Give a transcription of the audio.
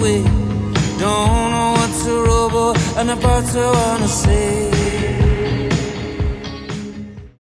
away. Don't know what to robo and about to wanna say.